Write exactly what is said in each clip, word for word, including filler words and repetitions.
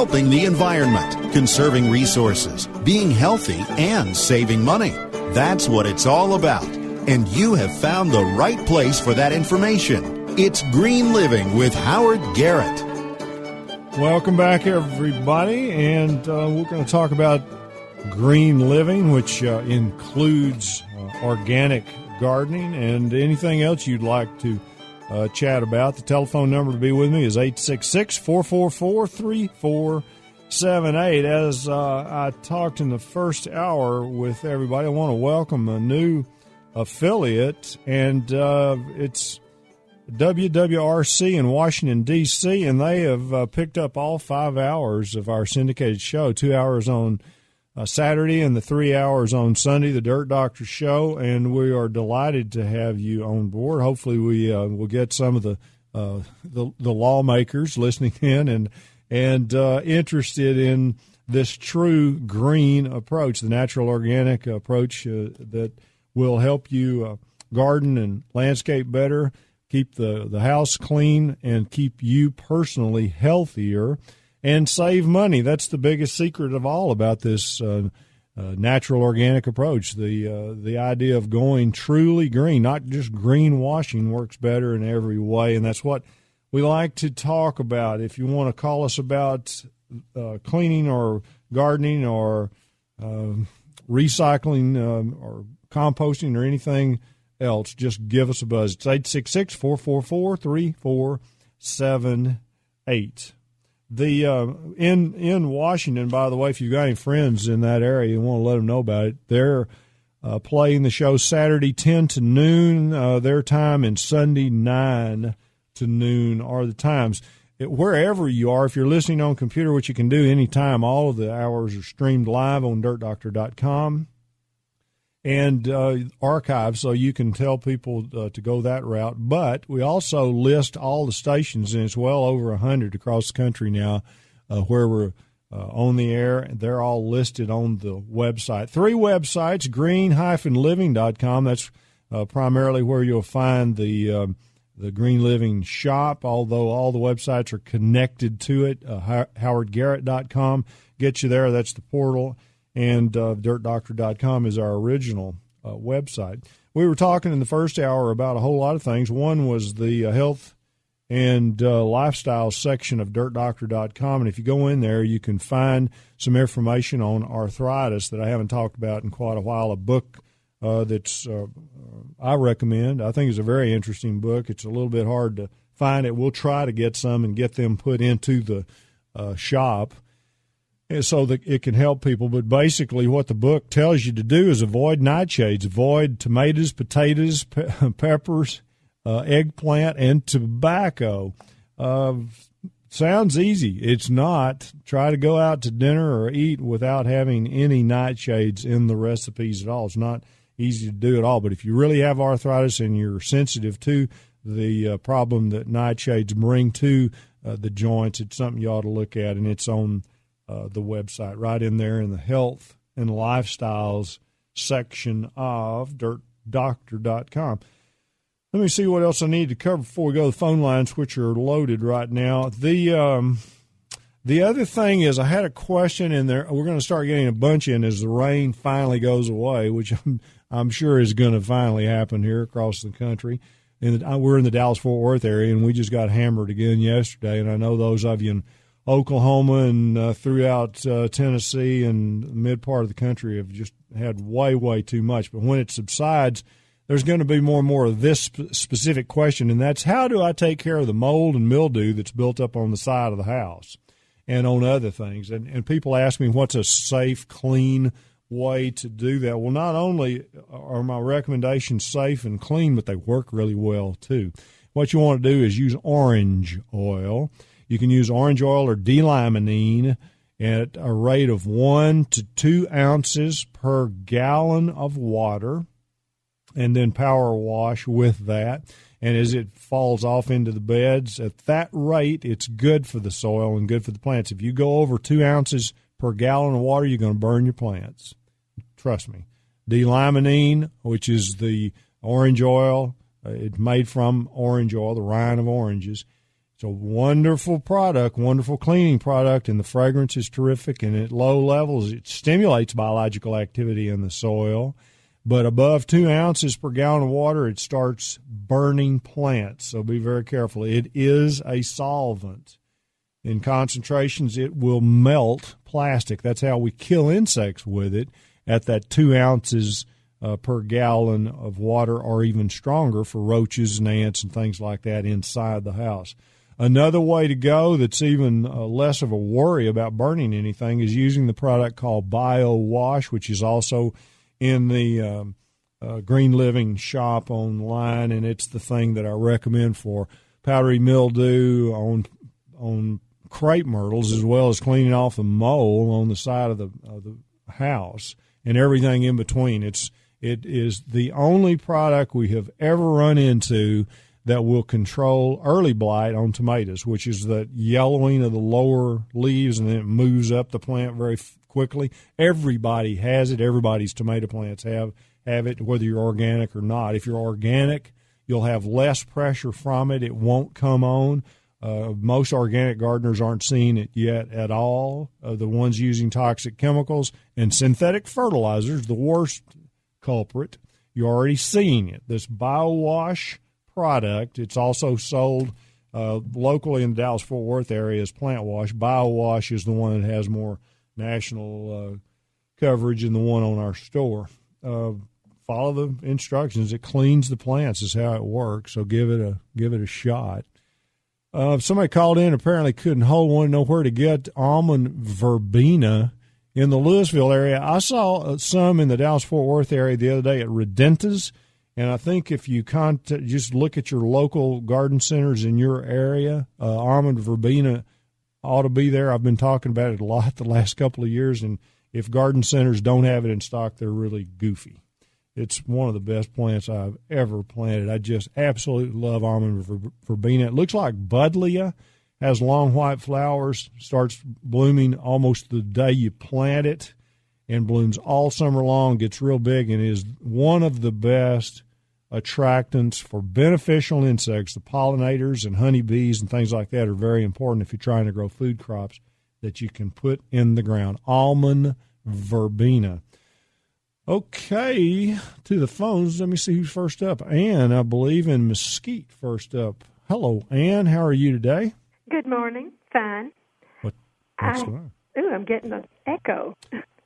helping the environment, conserving resources, being healthy, and saving money. That's what it's all about. And you have found the right place for that information. It's Green Living with Howard Garrett. Welcome back, everybody. And uh, we're going to talk about green living, which uh, includes uh, organic gardening and anything else you'd like to uh, chat about. The telephone number to be with me is eight six six, four four four, three four seven eight. As uh, I talked in the first hour with everybody, I want to welcome a new affiliate, and uh, it's W W R C in Washington, D C, and they have uh, picked up all five hours of our syndicated show, two hours on Uh, Saturday and the three hours on Sunday, the Dirt Doctor Show, and we are delighted to have you on board. Hopefully, we uh, will get some of the, uh, the the lawmakers listening in and and uh, interested in this true green approach, the natural organic approach uh, that will help you uh, garden and landscape better, keep the, the house clean, and keep you personally healthier and save money. That's the biggest secret of all about this uh, uh, natural organic approach. The uh, the idea of going truly green, not just greenwashing, works better in every way, and that's what we like to talk about. If you want to call us about uh, cleaning or gardening or uh, recycling um, or composting or anything else, just give us a buzz. It's eight six six, four four four, three four seven eight. The uh, in in Washington, by the way, if you've got any friends in that area and want to let them know about it, they're uh, playing the show Saturday ten to noon, uh, their time, and Sunday nine to noon are the times. It, wherever you are, if you're listening on computer, which you can do anytime, all of the hours are streamed live on dirt doctor dot com and uh, archived, so you can tell people uh, to go that route. But we also list all the stations, and it's well over one hundred across the country now uh, where we're uh, on the air. They're all listed on the website. Three websites, green dash living dot com. That's uh, primarily where you'll find the um, the Green Living shop, although all the websites are connected to it. Uh, howard garrett dot com gets you there. That's the portal. And uh, dirt doctor dot com is our original uh, website. We were talking in the first hour about a whole lot of things. One was the uh, health and uh, lifestyle section of dirt doctor dot com. And if you go in there, you can find some information on arthritis that I haven't talked about in quite a while, a book uh, that's uh, I recommend. I think it's a very interesting book. It's a little bit hard to find it. We'll try to get some and get them put into the uh, shop so that it can help people. But basically what the book tells you to do is avoid nightshades, avoid tomatoes, potatoes, pe- peppers, uh, eggplant, and tobacco. Uh, sounds easy. It's not. Try to go out to dinner or eat without having any nightshades in the recipes at all. It's not easy to do at all. But if you really have arthritis and you're sensitive to the uh, problem that nightshades bring to uh, the joints, it's something you ought to look at, and it's on Uh, the website right in there in the health and lifestyles section of dirt doctor dot com. Let me see what else I need to cover before we go to the phone lines, which are loaded right now. The um, the other thing is I had a question in there. We're going to start getting a bunch in as the rain finally goes away, which I'm, I'm sure is going to finally happen here across the country. And we're in the Dallas-Fort Worth area, and we just got hammered again yesterday. And I know those of you in Oklahoma and uh, throughout uh, Tennessee and the mid part of the country have just had way, way too much. But when it subsides, there's going to be more and more of this sp- specific question, and that's how do I take care of the mold and mildew that's built up on the side of the house and on other things? And, and people ask me what's a safe, clean way to do that. Well, not only are my recommendations safe and clean, but they work really well too. What you want to do is use orange oil. You can use orange oil or D-limonene at a rate of one to two ounces per gallon of water, and then power wash with that. And as it falls off into the beds, at that rate, it's good for the soil and good for the plants. If you go over two ounces per gallon of water, you're going to burn your plants. Trust me. D-limonene, which is the orange oil, uh, it's made from orange oil, the rind of oranges. It's It's a wonderful product, wonderful cleaning product, and the fragrance is terrific. And at low levels, it stimulates biological activity in the soil. But above two ounces per gallon of water, it starts burning plants. So be very careful. It is a solvent. In concentrations, it will melt plastic. That's how we kill insects with it at that two ounces uh, per gallon of water, or even stronger for roaches and ants and things like that inside the house. Another way to go that's even uh, less of a worry about burning anything is using the product called BioWash, which is also in the um, uh, Green Living shop online, and it's the thing that I recommend for powdery mildew on on crepe myrtles, as well as cleaning off the mold on the side of the of the house and everything in between. It's it is the only product we have ever run into that will control early blight on tomatoes, which is the yellowing of the lower leaves, and then it moves up the plant very quickly. Everybody has it. Everybody's tomato plants have have it, whether you're organic or not. If you're organic, you'll have less pressure from it. It won't come on. Uh, most organic gardeners aren't seeing it yet at all. Uh, the ones using toxic chemicals and synthetic fertilizers, the worst culprit, you're already seeing it. This BioWash product, it's also sold uh, locally in the Dallas-Fort Worth area as Plant Wash. BioWash is the one that has more national uh, coverage than the one on our store. Uh, follow the instructions. It cleans the plants is how it works, so give it a give it a shot. Uh, somebody called in, apparently couldn't hold one, know where to get almond verbena in the Louisville area. I saw some in the Dallas-Fort Worth area the other day at Redenta's, and I think if you contact, just look at your local garden centers in your area, uh, almond verbena ought to be there. I've been talking about it a lot the last couple of years, and if garden centers don't have it in stock, they're really goofy. It's one of the best plants I've ever planted. I just absolutely love almond verbena. It looks like buddleia, has long white flowers, starts blooming almost the day you plant it, and blooms all summer long, gets real big, and is one of the best attractants for beneficial insects. The pollinators and honeybees and things like that are very important if you're trying to grow food crops that you can put in the ground. Almond verbena. Okay, to the phones. Let me see who's first up. Ann, I believe, in Mesquite first up. Hello, Ann. How are you today? Good morning. Fine. What, what's I, going on? Ooh, I'm getting an echo.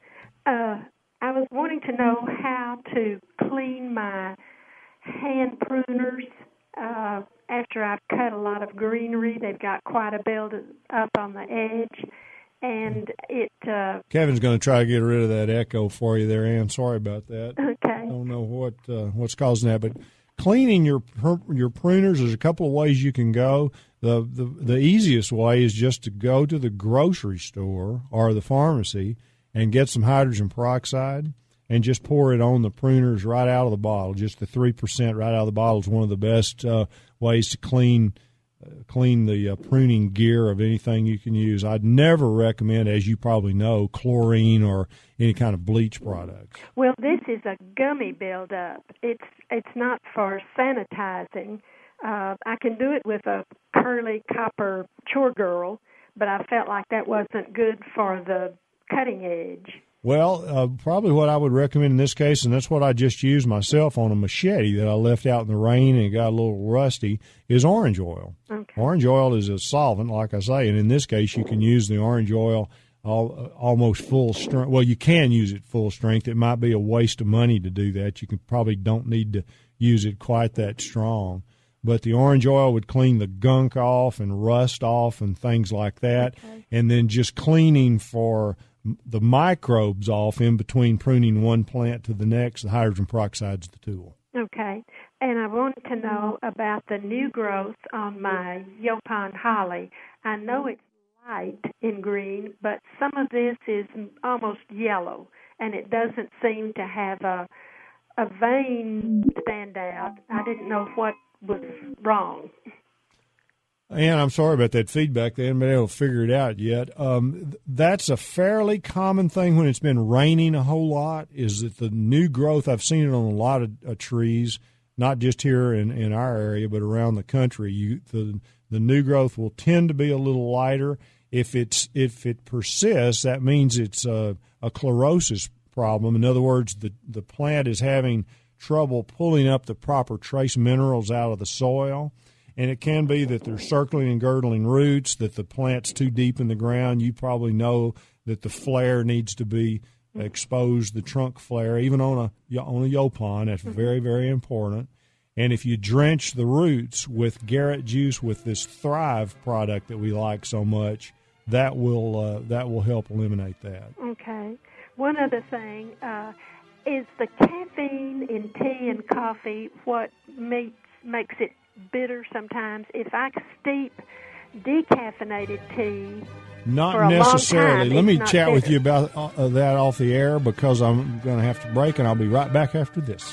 Uh, I was wanting to know how to clean my hand pruners uh, after I've cut a lot of greenery. They've got quite a build up on the edge. And it. Uh, Kevin's going to try to get rid of that echo for you there, Ann. Sorry about that. Okay. I don't know what uh, what's causing that, but cleaning your your pruners, there's a couple of ways you can go. The, the the easiest way is just to go to the grocery store or the pharmacy and get some hydrogen peroxide and just pour it on the pruners right out of the bottle. Just the three percent right out of the bottle is one of the best uh, ways to clean. Uh, clean the uh, pruning gear of anything you can use. I'd never recommend, as you probably know, chlorine or any kind of bleach products. Well, this is a gummy buildup. It's it's not for sanitizing. Uh, I can do it with a curly copper chore girl, but I felt like that wasn't good for the cutting edge. Well, uh, probably what I would recommend in this case, and that's what I just used myself on a machete that I left out in the rain and it got a little rusty, is orange oil. Okay. Orange oil is a solvent, like I say, and in this case you can use the orange oil all, almost full strength. Well, you can use it full strength. It might be a waste of money to do that. You can probably don't need to use it quite that strong. But the orange oil would clean the gunk off and rust off and things like that. Okay. And then just cleaning for the microbes off in between pruning one plant to the next, the hydrogen peroxide is the tool. Okay. And I wanted to know about the new growth on my Yaupon holly. I know it's light in green, but some of this is almost yellow, and it doesn't seem to have a a vein stand out. I didn't know what was wrong. And I'm sorry about that feedback. They haven't been able to figure it out yet. Um, that's a fairly common thing when it's been raining a whole lot, is that the new growth, I've seen it on a lot of uh, trees, not just here in, in our area, but around the country. You, the the new growth will tend to be a little lighter. If it's if it persists, that means it's a, a chlorosis problem. In other words, the, the plant is having trouble pulling up the proper trace minerals out of the soil. And it can be that there's circling and girdling roots, that the plant's too deep in the ground. You probably know that the flare needs to be exposed, the trunk flare, even on a on a Yaupon. That's very, very important. And if you drench the roots with Garrett juice, with this Thrive product that we like so much, that will uh, that will help eliminate that. Okay. One other thing, uh, is the caffeine in tea and coffee what makes makes it bitter sometimes? If I steep decaffeinated tea, not for a necessarily. long time, Let me it's chat not with bitter. you about uh, that off the air, because I'm going to have to break, and I'll be right back after this.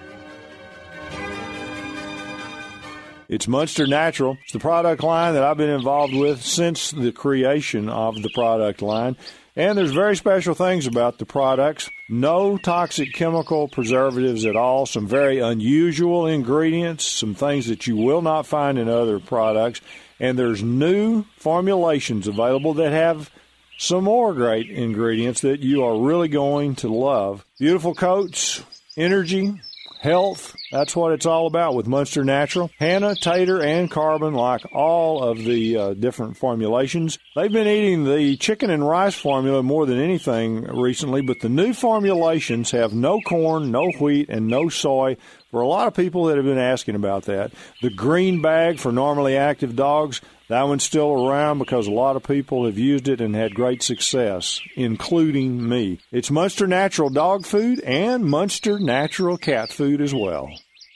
It's Munster Natural. It's the product line that I've been involved with since the creation of the product line. And there's very special things about the products. No toxic chemical preservatives at all. Some very unusual ingredients, some things that you will not find in other products. And there's new formulations available that have some more great ingredients that you are really going to love. Beautiful coats, energy, health, that's what it's all about with Munster Natural. Hannah, Tater, and Carbon like all of the uh, different formulations. They've been eating the chicken and rice formula more than anything recently, but the new formulations have no corn, no wheat, and no soy. For a lot of people that have been asking about that. The green bag for normally active dogs, that one's still around because a lot of people have used it and had great success, including me. It's Munster Natural dog food and Munster Natural cat food as well.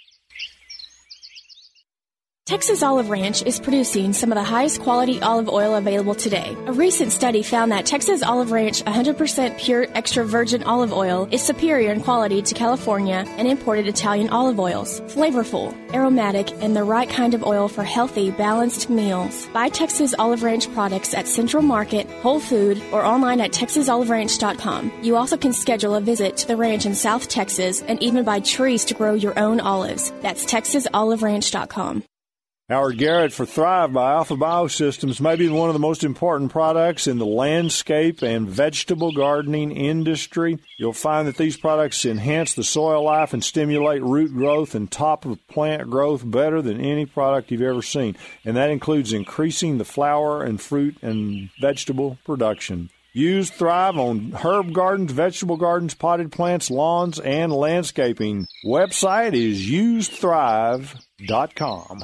Texas Olive Ranch is producing some of the highest quality olive oil available today. A recent study found that Texas Olive Ranch one hundred percent pure extra virgin olive oil is superior in quality to California and imported Italian olive oils. Flavorful, aromatic, and the right kind of oil for healthy, balanced meals. Buy Texas Olive Ranch products at Central Market, Whole Food, or online at texas olive ranch dot com. You also can schedule a visit to the ranch in South Texas and even buy trees to grow your own olives. That's texas olive ranch dot com. Howard Garrett for Thrive by Alpha Biosystems may be one of the most important products in the landscape and vegetable gardening industry. You'll find that these products enhance the soil life and stimulate root growth and top of plant growth better than any product you've ever seen. And that includes increasing the flower and fruit and vegetable production. Use Thrive on herb gardens, vegetable gardens, potted plants, lawns, and landscaping. Website is use thrive dot com.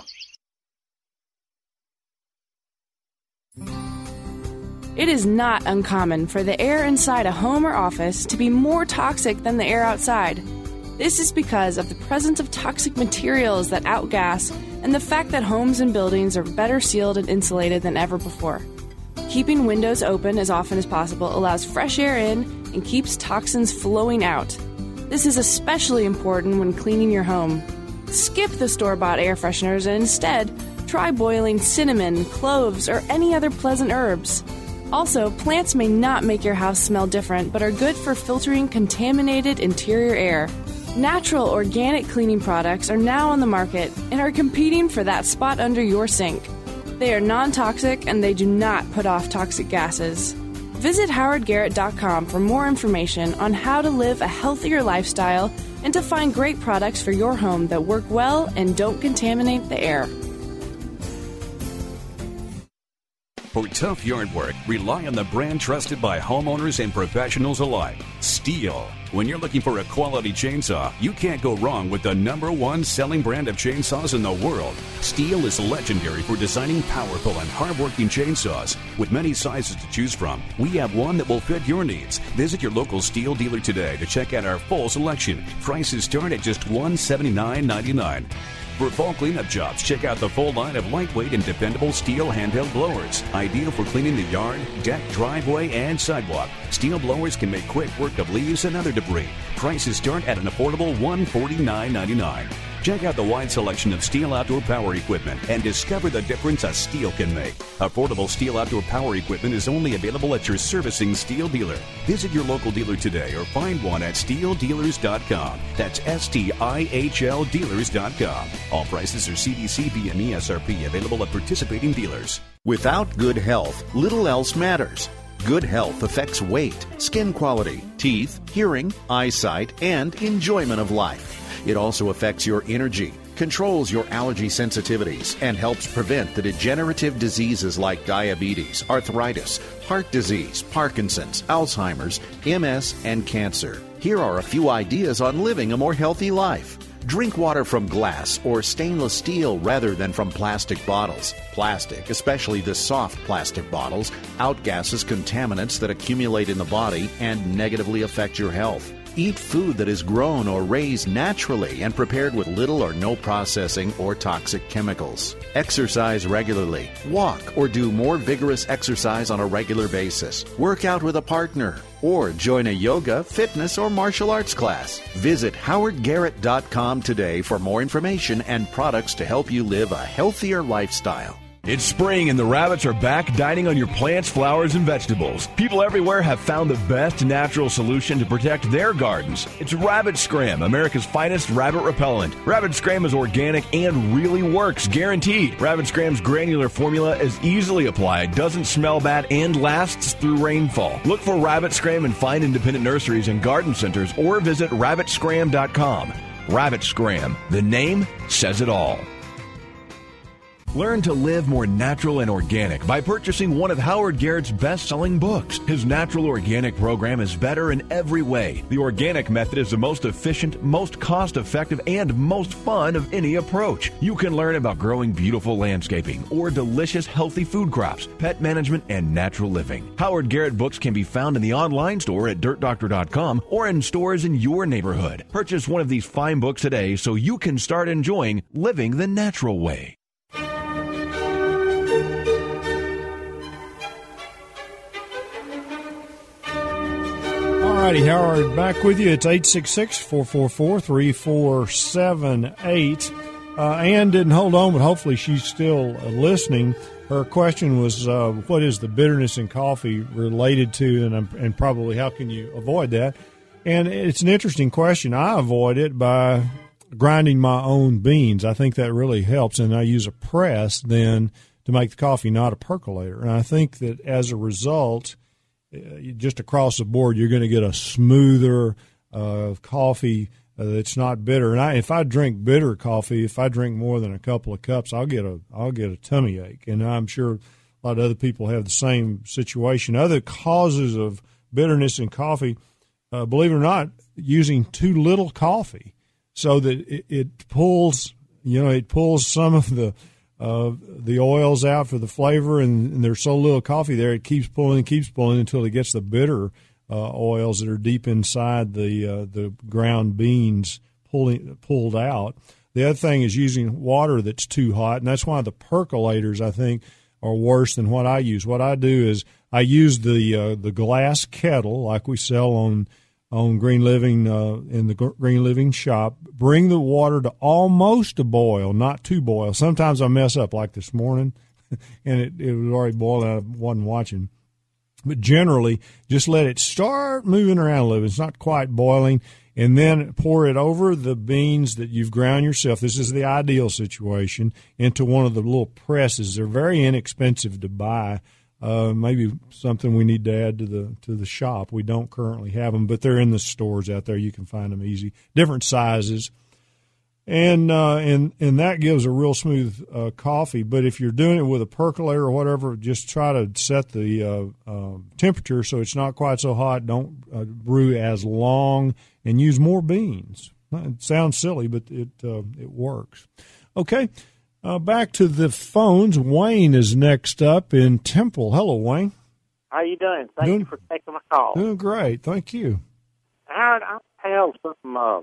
It is not uncommon for the air inside a home or office to be more toxic than the air outside. This is because of the presence of toxic materials that outgas and the fact that homes and buildings are better sealed and insulated than ever before. Keeping windows open as often as possible allows fresh air in and keeps toxins flowing out. This is especially important when cleaning your home. Skip the store-bought air fresheners and instead try boiling cinnamon, cloves, or any other pleasant herbs. Also, plants may not make your house smell different, but are good for filtering contaminated interior air. Natural organic cleaning products are now on the market and are competing for that spot under your sink. They are non-toxic and they do not put off toxic gases. Visit howard garrett dot com for more information on how to live a healthier lifestyle and to find great products for your home that work well and don't contaminate the air. For tough yard work, rely on the brand trusted by homeowners and professionals alike, Stihl. When you're looking for a quality chainsaw, you can't go wrong with the number one selling brand of chainsaws in the world. Stihl is legendary for designing powerful and hardworking chainsaws. With many sizes to choose from, we have one that will fit your needs. Visit your local Stihl dealer today to check out our full selection. Prices start at just one hundred seventy-nine ninety-nine. For fall cleanup jobs, check out the full line of lightweight and dependable Stihl handheld blowers. Ideal for cleaning the yard, deck, driveway, and sidewalk. Stihl blowers can make quick work of leaves and other debris. Prices start at an affordable one hundred forty-nine ninety-nine. Check out the wide selection of Stihl outdoor power equipment and discover the difference a Stihl can make. Affordable Stihl outdoor power equipment is only available at your servicing Stihl dealer. Visit your local dealer today or find one at stihl dealers dot com. That's S T I H L dealers dot com. All prices are C D C B and E S R P available at participating dealers. Without good health, little else matters. Good health affects weight, skin quality, teeth, hearing, eyesight, and enjoyment of life. It also affects your energy, controls your allergy sensitivities, and helps prevent the degenerative diseases like diabetes, arthritis, heart disease, Parkinson's, Alzheimer's, M S, and cancer. Here are a few ideas on living a more healthy life. Drink water from glass or stainless steel rather than from plastic bottles. Plastic, especially the soft plastic bottles, outgasses contaminants that accumulate in the body and negatively affect your health. Eat food that is grown or raised naturally and prepared with little or no processing or toxic chemicals. Exercise regularly. Walk or do more vigorous exercise on a regular basis. Work out with a partner or join a yoga, fitness, or martial arts class. Visit howard garrett dot com today for more information and products to help you live a healthier lifestyle. It's spring and the rabbits are back dining on your plants, flowers, and vegetables. People everywhere have found the best natural solution to protect their gardens. It's Rabbit Scram, America's finest rabbit repellent. Rabbit Scram is organic and really works, guaranteed. Rabbit Scram's granular formula is easily applied, doesn't smell bad, and lasts through rainfall. Look for Rabbit Scram and find independent nurseries and garden centers or visit rabbit scram dot com. Rabbit Scram, the name says it all. Learn to live more natural and organic by purchasing one of Howard Garrett's best-selling books. His natural organic program is better in every way. The organic method is the most efficient, most cost-effective, and most fun of any approach. You can learn about growing beautiful landscaping or delicious, healthy food crops, pet management, and natural living. Howard Garrett books can be found in the online store at dirt doctor dot com or in stores in your neighborhood. Purchase one of these fine books today so you can start enjoying living the natural way. All righty, Howard, back with you. It's eight six six, four four four, three four seven eight. Uh, Ann didn't hold on, but hopefully she's still uh, listening. Her question was, uh, what is the bitterness in coffee related to, and, um, and probably how can you avoid that? And it's an interesting question. I avoid it by grinding my own beans. I think that really helps, and I use a press then to make the coffee, not a percolator. And I think that as a result, just across the board, you're going to get a smoother uh, coffee uh, that's not bitter. And I, if I drink bitter coffee, if I drink more than a couple of cups, I'll get a I'll get a tummy ache. And I'm sure a lot of other people have the same situation. Other causes of bitterness in coffee, uh, believe it or not, using too little coffee, so that it, it pulls, you know, it pulls some of the Uh, the oils out for the flavor, and, and there's so little coffee there, it keeps pulling and keeps pulling until it gets the bitter uh, oils that are deep inside the uh, the ground beans pulling pulled out. The other thing is using water that's too hot, and that's why the percolators, I think, are worse than what I use. What I do is I use the uh, the glass kettle like we sell on on Green Living uh, in the Green Living shop. Bring the water to almost a boil, not to boil. Sometimes I mess up, like this morning, and it, it was already boiling. I wasn't watching. But generally, just let it start moving around a little bit. It's not quite boiling, and then pour it over the beans that you've ground yourself. This is the ideal situation, into one of the little presses. They're very inexpensive to buy. Uh, maybe something we need to add to the to the shop. We don't currently have them, but they're in the stores out there. You can find them easy, different sizes, and uh, and and that gives a real smooth uh, coffee. But if you're doing it with a percolator or whatever, just try to set the uh, uh, temperature so it's not quite so hot. Don't uh, brew as long, and use more beans. It sounds silly, but it uh, it works. Okay. Uh, back to the phones. Wayne is next up in Temple. Hello, Wayne. How you doing? Thank doing, you for taking my call. Doing great. Thank you. Howard, I have some uh,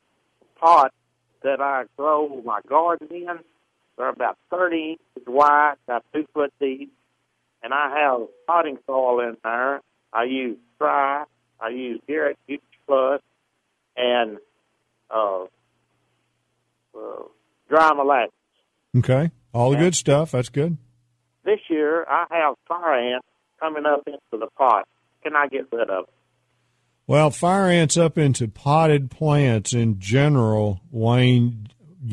pots that I grow my garden in. They're about thirty inches wide, about two foot deep, and I have potting soil in there. I use Try. I use Garrett Future Plus, and uh, uh, dry molasses. Okay. All the good stuff. That's good. This year, I have fire ants coming up into the pot. Can I get rid of them? Well, fire ants up into potted plants in general, Wayne,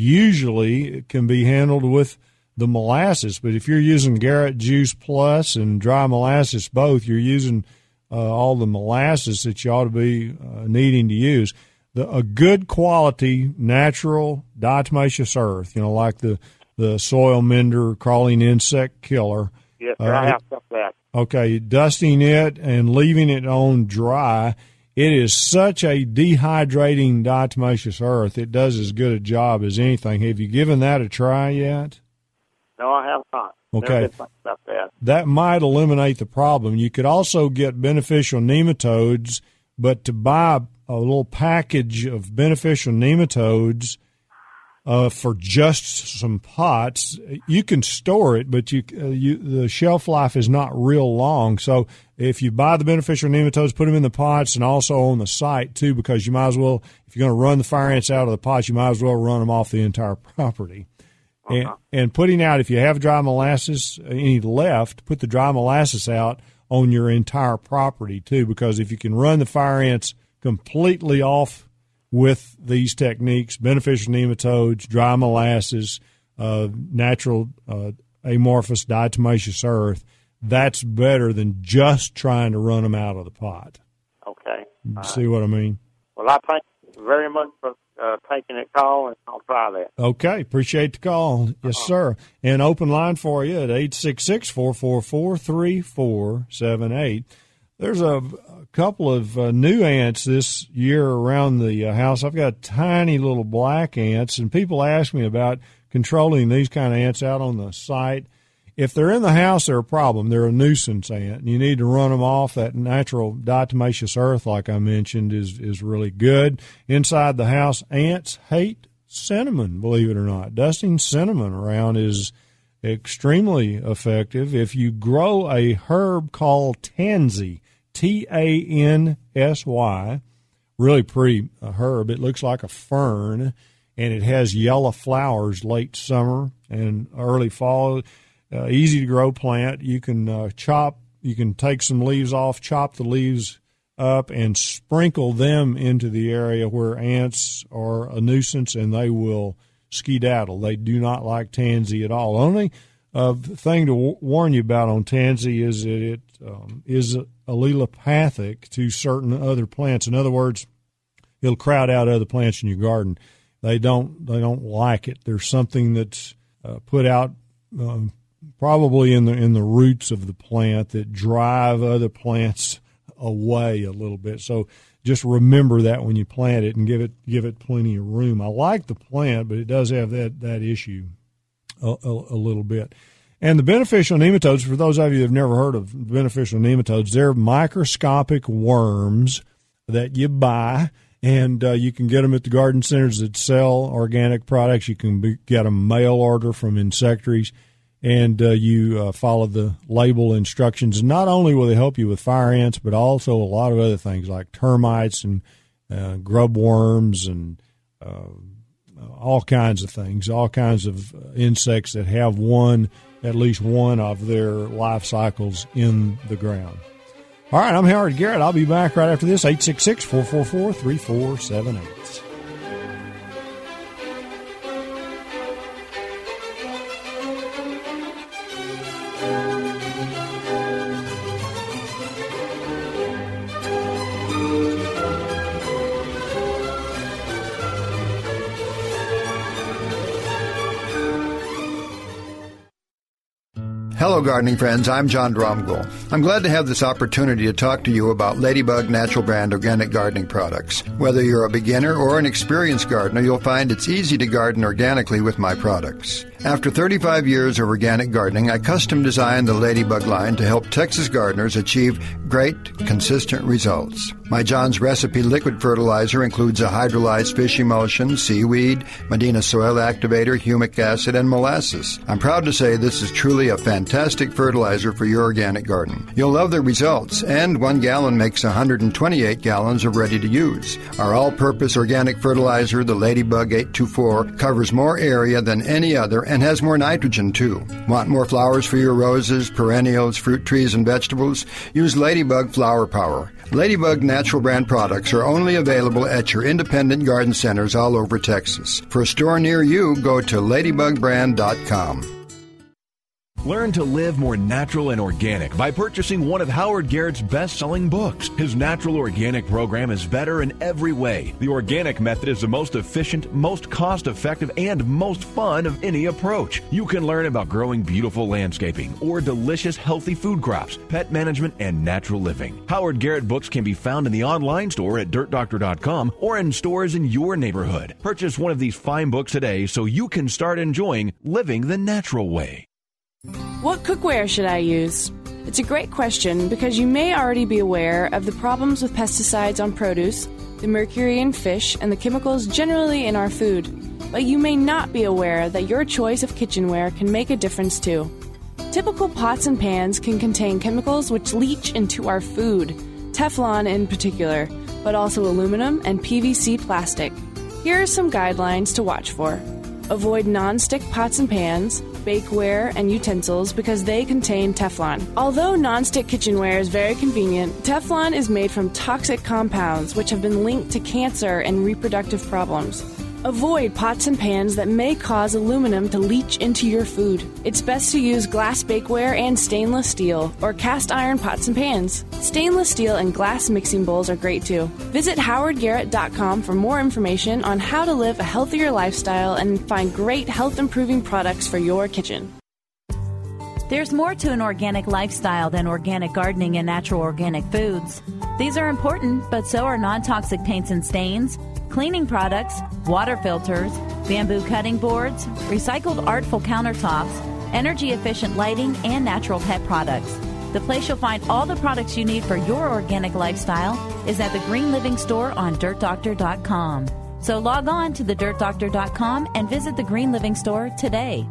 usually it can be handled with the molasses. But if you're using Garrett Juice Plus and dry molasses both, you're using uh, all the molasses that you ought to be uh, needing to use. The, a good quality natural diatomaceous earth, you know, like the, the soil mender crawling insect killer. Yes, sir, uh, I have some of that. Okay, dusting it and leaving it on dry. It is such a dehydrating diatomaceous earth. It does as good a job as anything. Have you given that a try yet? No, I have not. Okay. About that. That might eliminate the problem. You could also get beneficial nematodes, but to buy a little package of beneficial nematodes uh, for just some pots, you can store it, but you, uh, you the shelf life is not real long. So if you buy the beneficial nematodes, put them in the pots and also on the site too, because you might as well, if you're going to run the fire ants out of the pots, you might as well run them off the entire property. Uh-huh. And, and putting out, if you have dry molasses, any left, put the dry molasses out on your entire property too, because if you can run the fire ants completely off with these techniques, beneficial nematodes, dry molasses, uh, natural uh, amorphous diatomaceous earth, that's better than just trying to run them out of the pot. Okay. All See right. what I mean? Well, I thank you very much for uh, taking that call, and I'll try that. Okay. Appreciate the call. Yes, uh-huh. sir. And open line for you at eight six six, four four four, three four seven eight. There's a, a couple of uh, new ants this year around the uh, house. I've got tiny little black ants, and people ask me about controlling these kind of ants out on the site. If they're in the house, they're a problem. They're a nuisance ant, and you need to run them off. That natural diatomaceous earth, like I mentioned, is, is really good. Inside the house, ants hate cinnamon, believe it or not. Dusting cinnamon around is extremely effective. If you grow a herb called tansy, T A N S Y, really pretty uh, herb. It looks like a fern, and it has yellow flowers late summer and early fall. Uh, easy to grow plant. You can uh, chop, you can take some leaves off, chop the leaves up, and sprinkle them into the area where ants are a nuisance, and they will skedaddle. They do not like tansy at all. Only uh, thing to w- warn you about on tansy is that it um, is allelopathic to certain other plants. In other words, it'll crowd out other plants in your garden. They don't they don't like it. There's something that's uh, put out um, probably in the in the roots of the plant that drive other plants away a little bit. So just remember that when you plant it and give it give it plenty of room. I like the plant, but it does have that that issue a, a, a little bit. And the beneficial nematodes, for those of you who have never heard of beneficial nematodes, they're microscopic worms that you buy, and uh, you can get them at the garden centers that sell organic products. You can be, get a mail order from insectaries, and uh, you uh, follow the label instructions. And not only will they help you with fire ants, but also a lot of other things like termites and uh, grub worms and uh, all kinds of things, all kinds of insects that have one, at least one of their life cycles in the ground. All right, I'm Howard Garrett. I'll be back right after this, eight six six, four four four, three four seven eight. Hello, gardening friends. I'm John Dromgold. I'm glad to have this opportunity to talk to you about Ladybug Natural Brand organic gardening products. Whether you're a beginner or an experienced gardener, you'll find it's easy to garden organically with my products. After thirty-five years of organic gardening, I custom designed the Ladybug line to help Texas gardeners achieve great, consistent results. My John's Recipe liquid fertilizer includes a hydrolyzed fish emulsion, seaweed, Medina soil activator, humic acid, and molasses. I'm proud to say this is truly a fantastic fertilizer for your organic garden. You'll love the results, and one gallon makes one hundred twenty-eight gallons of ready to use. Our all-purpose organic fertilizer, the Ladybug eight two four, covers more area than any other and has more nitrogen, too. Want more flowers for your roses, perennials, fruit trees, and vegetables? Use Ladybug Flower Power. Ladybug Natural Brand products are only available at your independent garden centers all over Texas. For a store near you, go to ladybug brand dot com. Learn to live more natural and organic by purchasing one of Howard Garrett's best-selling books. His natural organic program is better in every way. The organic method is the most efficient, most cost-effective, and most fun of any approach. You can learn about growing beautiful landscaping or delicious, healthy food crops, pet management, and natural living. Howard Garrett books can be found in the online store at dirt doctor dot com or in stores in your neighborhood. Purchase one of these fine books today so you can start enjoying living the natural way. What cookware should I use? It's a great question because you may already be aware of the problems with pesticides on produce, the mercury in fish, and the chemicals generally in our food. But you may not be aware that your choice of kitchenware can make a difference too. Typical pots and pans can contain chemicals which leach into our food, Teflon in particular, but also aluminum and P V C plastic. Here are some guidelines to watch for. Avoid non-stick pots and pans, bakeware, and utensils because they contain Teflon. Although non-stick kitchenware is very convenient, Teflon is made from toxic compounds which have been linked to cancer and reproductive problems. Avoid pots and pans that may cause aluminum to leach into your food. It's best to use glass bakeware and stainless steel or cast iron pots and pans. Stainless steel and glass mixing bowls are great too. Visit howard garrett dot com for more information on how to live a healthier lifestyle and find great health-improving products for your kitchen. There's more to an organic lifestyle than organic gardening and natural organic foods. These are important, but so are non-toxic paints and stains, cleaning products, water filters, bamboo cutting boards, recycled artful countertops, energy-efficient lighting, and natural pet products. The place you'll find all the products you need for your organic lifestyle is at the Green Living Store on dirt doctor dot com. So log on to the dirt doctor dot com and visit the Green Living Store today.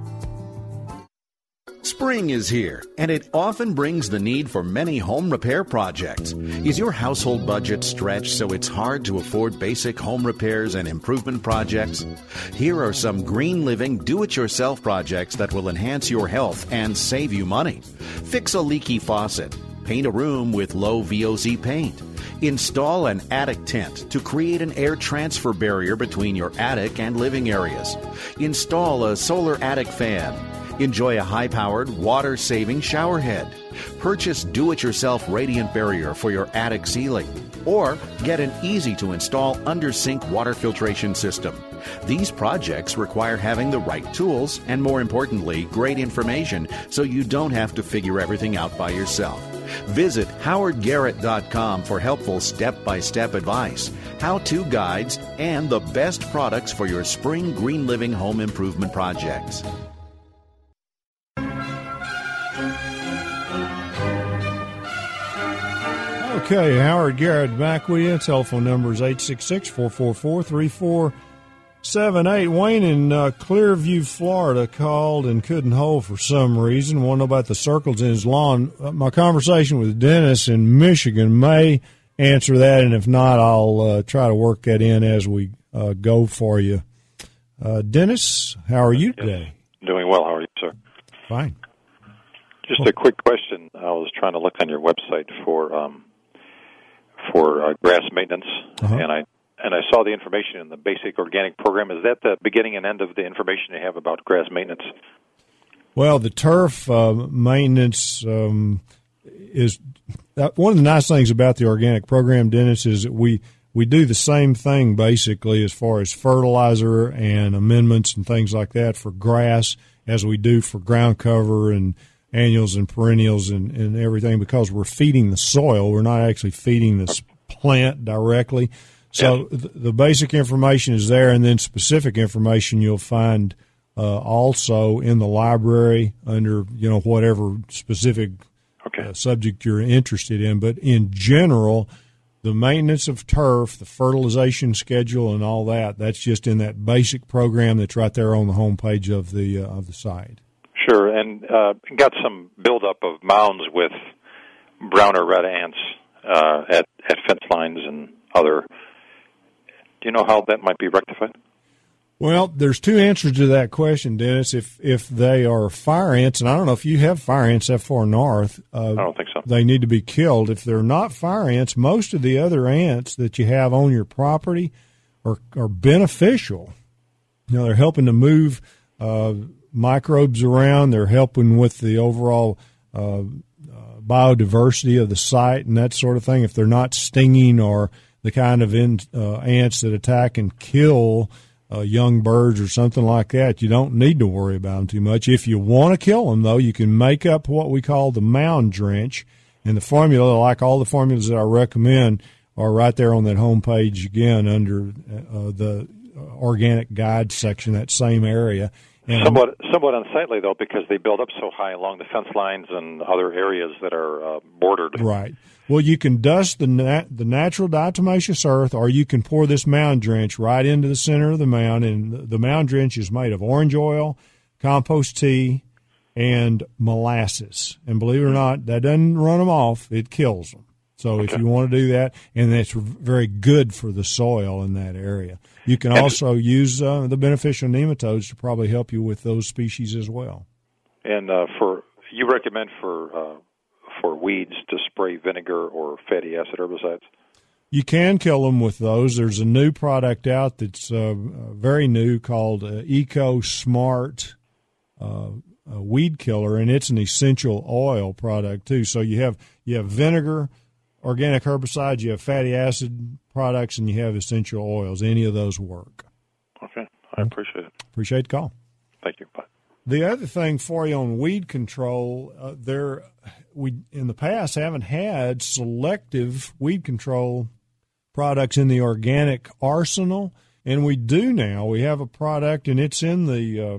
Spring is here, and it often brings the need for many home repair projects. Is your household budget stretched so it's hard to afford basic home repairs and improvement projects? Here are some Green Living do-it-yourself projects that will enhance your health and save you money. Fix a leaky faucet. Paint a room with low V O C paint. Install an attic tent to create an air transfer barrier between your attic and living areas. Install a solar attic fan. Enjoy a high-powered, water-saving shower head. Purchase do-it-yourself radiant barrier for your attic ceiling. Or get an easy-to-install under-sink water filtration system. These projects require having the right tools and, more importantly, great information so you don't have to figure everything out by yourself. Visit howard garrett dot com for helpful step-by-step advice, how-to guides, and the best products for your spring Green Living home improvement projects. Okay, Howard Garrett back with you. Telephone number is eight six six, four four four, three four seven eight. Wayne in uh, Clearview, Florida called and couldn't hold for some reason. Want to know about the circles in his lawn. Uh, my conversation with Dennis in Michigan may answer that, and if not, I'll uh, try to work that in as we uh, go for you. Uh, Dennis, how are you today? Doing well. How are you, sir? Fine. Just a quick question. I was trying to look on your website for um, for uh, grass maintenance, uh-huh. and I and I saw the information in the basic organic program. Is that the beginning and end of the information you have about grass maintenance? Well, the turf uh, maintenance um, is uh, one of the nice things about the organic program, Dennis, is that we we do the same thing basically as far as fertilizer and amendments and things like that for grass as we do for ground cover and annuals and perennials and, and everything, because we're feeding the soil. We're not actually feeding this plant directly. So yeah. th- the basic information is there, and then specific information you'll find uh, also in the library under, you know, whatever specific okay. uh, subject you're interested in. But in general, the maintenance of turf, the fertilization schedule, and all that, that's just in that basic program that's right there on the homepage of the uh, of the site. Sure, and uh, got some buildup of mounds with brown or red ants uh, at, at fence lines and other. Do you know how that might be rectified? Well, there's two answers to that question, Dennis. If if they are fire ants, and I don't know if you have fire ants that far north. Uh, I don't think so. They need to be killed. If they're not fire ants, most of the other ants that you have on your property are, are beneficial. You know, they're helping to move uh, microbes around. They're helping with the overall uh, uh, biodiversity of the site and that sort of thing. If they're not stinging or the kind of in, uh, ants that attack and kill uh, young birds or something like that, you don't need to worry about them too much. If you want to kill them, though, you can make up what we call the mound drench. And the formula, like all the formulas that I recommend, are right there on that home page again under uh, the organic guide section, that same area. And somewhat, somewhat unsightly, though, because they build up so high along the fence lines and other areas that are uh, bordered. Right. Well, you can dust the nat- the natural diatomaceous earth, or you can pour this mound drench right into the center of the mound. And the mound drench is made of orange oil, compost tea, and molasses. And believe it or not, that doesn't run them off. It kills them. So okay. if you want to do that, and that's very good for the soil in that area. You can also use uh, the beneficial nematodes to probably help you with those species as well. And uh, for you recommend for uh, for weeds to spray vinegar or fatty acid herbicides? You can kill them with those. There's a new product out that's uh, very new called uh, Eco Smart uh, Weed Killer, and it's an essential oil product too. So you have you have vinegar, organic herbicides, you have fatty acid products, and you have essential oils. Any of those work. Okay. I appreciate it. Appreciate the call. Thank you. Bye. The other thing for you on weed control, uh, there we in the past haven't had selective weed control products in the organic arsenal, and we do now. We have a product, and it's in the uh,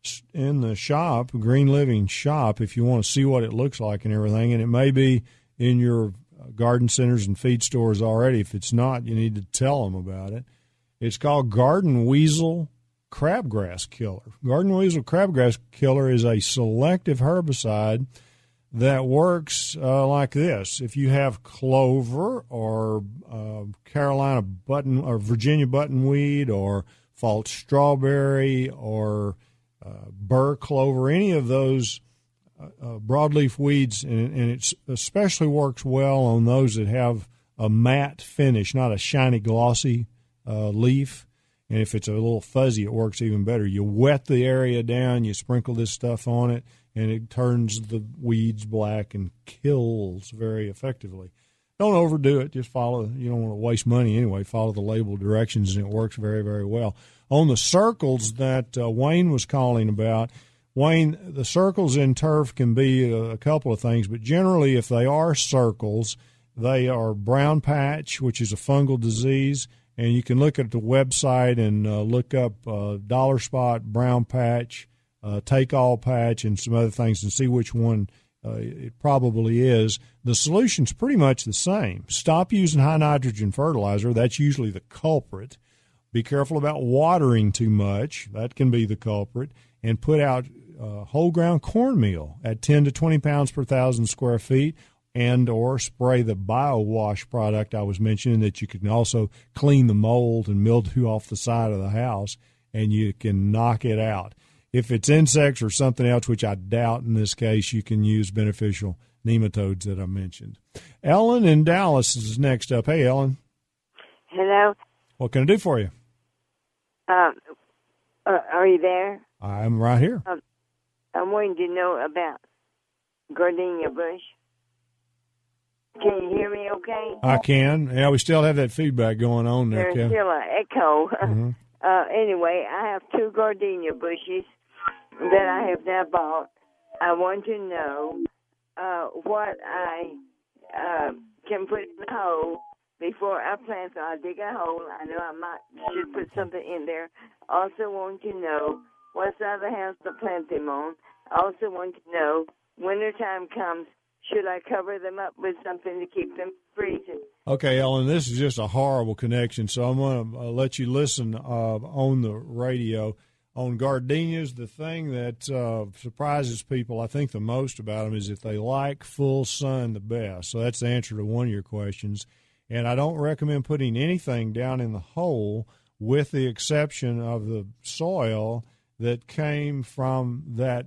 in the shop, Green Living shop, if you want to see what it looks like and everything, and it may be in your garden centers and feed stores already. If it's not, you need to tell them about it. It's called Garden Weasel Crabgrass Killer. Garden Weasel Crabgrass Killer is a selective herbicide that works uh, like this. If you have clover or uh, Carolina button or Virginia buttonweed or false strawberry or uh, burr clover, any of those Uh, broadleaf weeds, and, and it especially works well on those that have a matte finish, not a shiny, glossy uh, leaf. And if it's a little fuzzy, it works even better. You wet the area down, you sprinkle this stuff on it, and it turns the weeds black and kills very effectively. Don't overdo it. Just follow. You don't want to waste money anyway. Follow the label directions, and it works very, very well. On the circles that uh, Wayne was calling about, Wayne, the circles in turf can be a couple of things, but generally if they are circles, they are brown patch, which is a fungal disease, and you can look at the website and uh, look up uh, dollar spot, brown patch, uh, take all patch, and some other things and see which one uh, it probably is. The solution's pretty much the same. Stop using high nitrogen fertilizer. That's usually the culprit. Be careful about watering too much. That can be the culprit. And put out uh, whole ground cornmeal at ten to twenty pounds per thousand square feet, and or spray the BioWash product I was mentioning that you can also clean the mold and mildew off the side of the house, and you can knock it out. If it's insects or something else, which I doubt in this case, you can use beneficial nematodes that I mentioned. Ellen in Dallas is next up. Hey, Ellen. Hello. What can I do for you? Um, uh, are you there? I'm right here. Um, I'm wanting to know about gardenia bush. Can you hear me okay? I can. Yeah, we still have that feedback going on there, There's Kev. still an echo. Mm-hmm. uh, anyway, I have two gardenia bushes that I have now bought. I want to know uh, what I uh, can put in the hole before I plant, so I'll dig a hole. I know I might should put something in there. Also want to know what side of the house to plant them on. I also want to know, wintertime comes, should I cover them up with something to keep them freezing? Okay, Ellen, this is just a horrible connection, so I'm going to uh, let you listen uh, on the radio. On gardenias, the thing that uh, surprises people, I think, the most about them is that they like full sun the best. So that's the answer to one of your questions. And I don't recommend putting anything down in the hole with the exception of the soil that came from that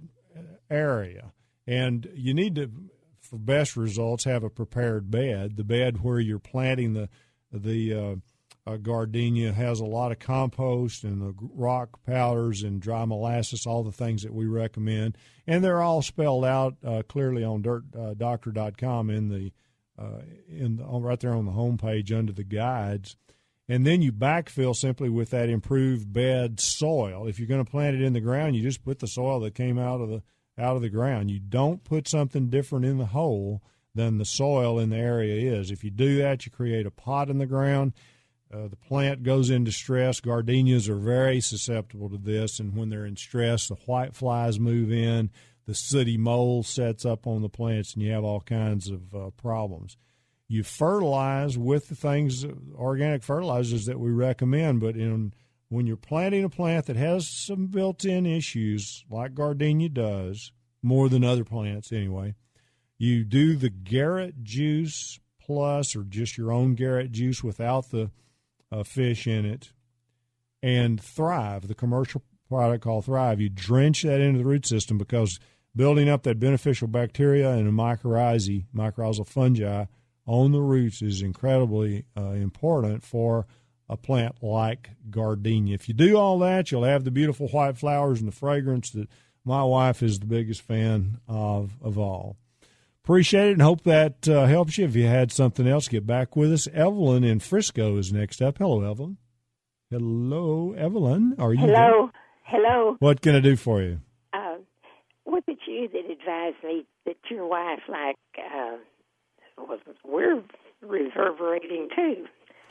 area. And you need to, for best results, have a prepared bed. The bed where you're planting the the uh, uh, gardenia has a lot of compost and the rock powders and dry molasses, all the things that we recommend. And they're all spelled out uh, clearly on dirt doctor dot com in the uh, in the, right there on the homepage under the guides. And then you backfill simply with that improved bed soil. If you're going to plant it in the ground, you just put the soil that came out of the out of the ground. You don't put something different in the hole than the soil in the area is. If you do that, you create a pot in the ground. Uh, the plant goes into stress. Gardenias are very susceptible to this, and when they're in stress, the white flies move in, the sooty mold sets up on the plants, and you have all kinds of uh, problems. You fertilize with the things, organic fertilizers that we recommend, but in when you're planting a plant that has some built-in issues, like gardenia does, more than other plants anyway, you do the Garrett juice plus or just your own Garrett juice without the uh, fish in it, and Thrive, the commercial product called Thrive. You drench that into the root system because building up that beneficial bacteria and a mycorrhizae, mycorrhizal fungi, on the roots is incredibly uh, important for a plant like gardenia. If you do all that, you'll have the beautiful white flowers and the fragrance that my wife is the biggest fan of of all. Appreciate it and hope that uh, helps you. If you had something else, get back with us. Evelyn in Frisco is next up. Hello, Evelyn. Hello, Evelyn. Are you Hello. there? Hello. What can I do for you? Uh, was it you that advised me that your wife, like, uh, was, we're reverberating too,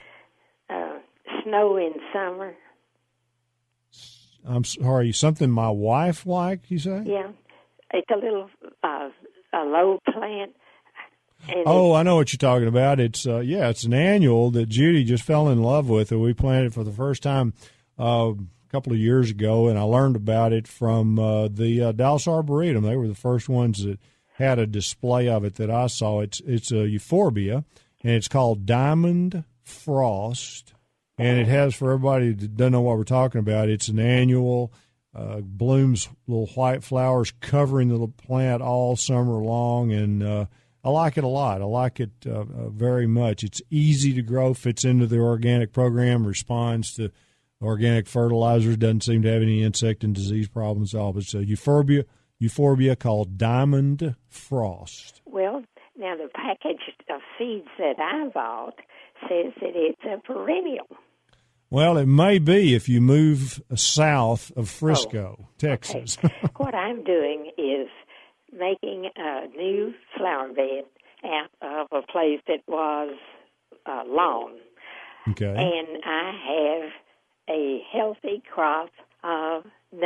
uh, snow in summer? I'm sorry, something my wife liked, you say? Yeah. It's a little, uh, a low plant. And oh, I know what you're talking about. It's, uh, yeah, it's an annual that Judy just fell in love with, that we planted for the first time uh, a couple of years ago, and I learned about it from uh, the uh, Dallas Arboretum. They were the first ones that had a display of it that I saw. It's it's a euphorbia, and it's called Diamond Frost, and it has, for everybody that doesn't know what we're talking about, it's an annual, uh, blooms little white flowers covering the plant all summer long, and uh, I like it a lot. I like it uh, uh, very much. It's easy to grow, fits into the organic program, responds to organic fertilizers, doesn't seem to have any insect and disease problems at all. But it's a euphorbia, euphorbia called Diamond Frost. Well, now the package of seeds that I bought says that it's a perennial. Well, it may be if you move south of Frisco, oh, Texas. Okay. What I'm doing is making a new flower bed out of a place that was uh, lawn. Okay. And I have a healthy crop of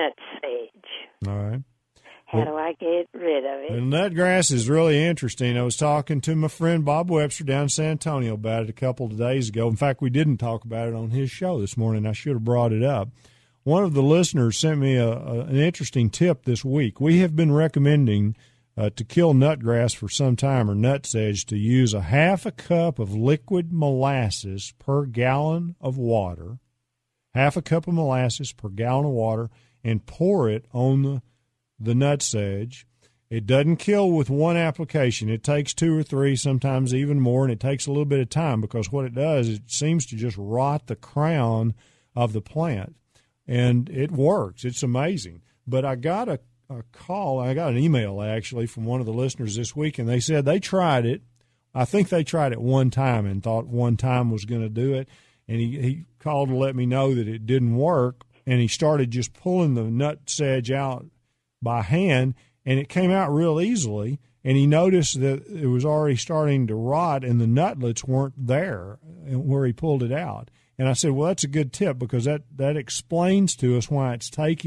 nutsedge. All right. How well, do I get rid of it? And nutgrass is really interesting. I was talking to my friend Bob Webster down in San Antonio about it a couple of days ago. In fact, we didn't talk about it on his show this morning. I should have brought it up. One of the listeners sent me a, a, an interesting tip this week. We have been recommending uh, to kill nutgrass for some time, or nutsedge, to use a half a cup of liquid molasses per gallon of water, half a cup of molasses per gallon of water, and pour it on the the nutsedge. It doesn't kill with one application. It takes two or three, sometimes even more, and it takes a little bit of time because what it does is it seems to just rot the crown of the plant, and it works. It's amazing. But I got a, a call, I got an email actually from one of the listeners this week, and they said they tried it. I think they tried it one time and thought one time was going to do it, and he, he called to let me know that it didn't work, and he started just pulling the nutsedge out by hand, and it came out real easily, and he noticed that it was already starting to rot and the nutlets weren't there where he pulled it out. And I said, well, that's a good tip because that, that explains to us why it's taking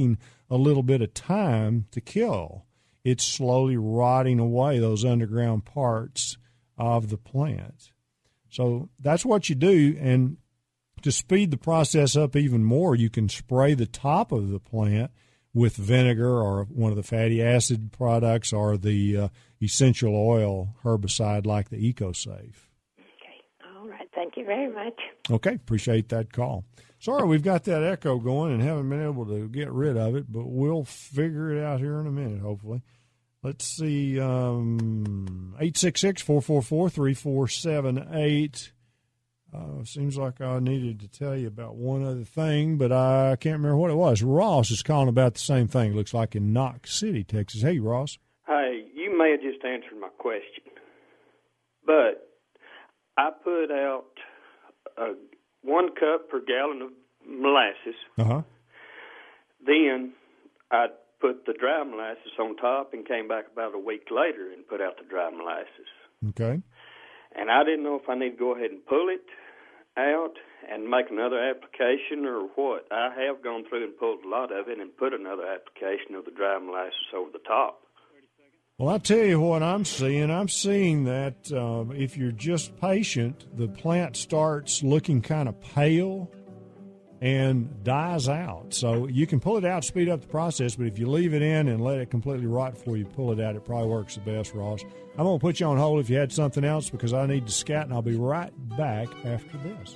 a little bit of time to kill. It's slowly rotting away those underground parts of the plant. So that's what you do, and to speed the process up even more, you can spray the top of the plant with vinegar or one of the fatty acid products or the uh, essential oil herbicide like the EcoSafe. Okay. All right. Thank you very much. Okay. Appreciate that call. Sorry we've got that echo going and haven't been able to get rid of it, but we'll figure it out here in a minute, hopefully. Let's see, um, eight six six, four four four, three four seven eight. Uh, seems like I needed to tell you about one other thing, but I can't remember what it was. Ross is calling about the same thing, looks like in Knox City, Texas. Hey, Ross. Hey, you may have just answered my question, but I put out uh, one cup per gallon of molasses. Uh-huh. Then I put the dry molasses on top and came back about a week later and put out the dry molasses. Okay. And I didn't know if I need to go ahead and pull it out and make another application or what. I have gone through and pulled a lot of it and put another application of the dry molasses over the top. Well, I'll tell you what I'm seeing. I'm seeing that uh, if you're just patient, the plant starts looking kind of pale and dies out. So you can pull it out, speed up the process, but if you leave it in and let it completely rot before you pull it out, it probably works the best, Ross. I'm going to put you on hold if you had something else because I need to scat, and I'll be right back after this.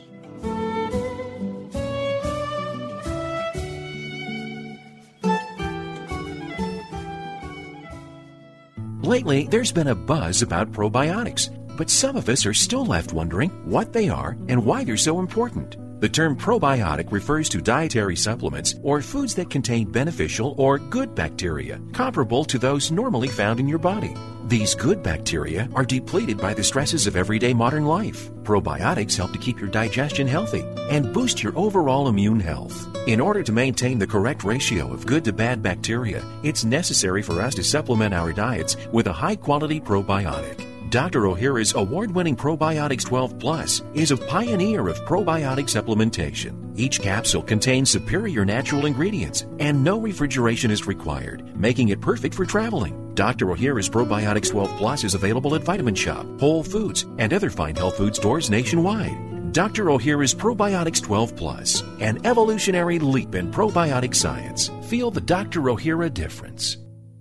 Lately, there's been a buzz about probiotics, but some of us are still left wondering what they are and why they're so important. The term probiotic refers to dietary supplements or foods that contain beneficial or good bacteria, comparable to those normally found in your body. These good bacteria are depleted by the stresses of everyday modern life. Probiotics help to keep your digestion healthy and boost your overall immune health. In order to maintain the correct ratio of good to bad bacteria, it's necessary for us to supplement our diets with a high-quality probiotic. Doctor O'Hara's award-winning Probiotics twelve Plus is a pioneer of probiotic supplementation. Each capsule contains superior natural ingredients, and no refrigeration is required, making it perfect for traveling. Doctor O'Hara's Probiotics twelve Plus is available at Vitamin Shop, Whole Foods, and other fine health food stores nationwide. Doctor O'Hara's Probiotics twelve Plus, an evolutionary leap in probiotic science. Feel the Doctor O'Hara difference.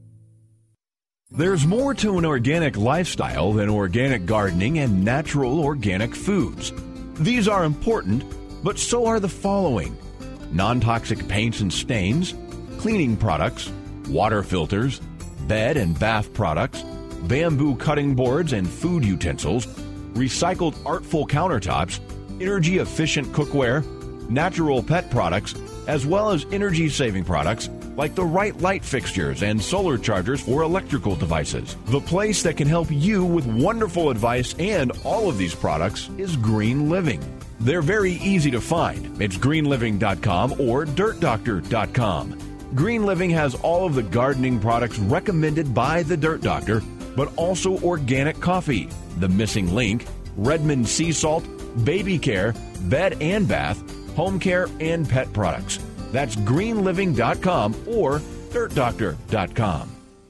There's more to an organic lifestyle than organic gardening and natural organic foods. These are important, but so are the following: non-toxic paints and stains, cleaning products, water filters, bed and bath products, bamboo cutting boards and food utensils, recycled artful countertops, energy-efficient cookware, natural pet products, as well as energy-saving products like the right light fixtures and solar chargers for electrical devices. The place that can help you with wonderful advice and all of these products is Green Living. They're very easy to find. It's green living dot com or dirt doctor dot com. Green Living has all of the gardening products recommended by the Dirt Doctor, but also organic coffee, the missing link, Redmond sea salt, baby care, bed and bath, home care, and pet products. That's green living dot com or dirt doctor dot com.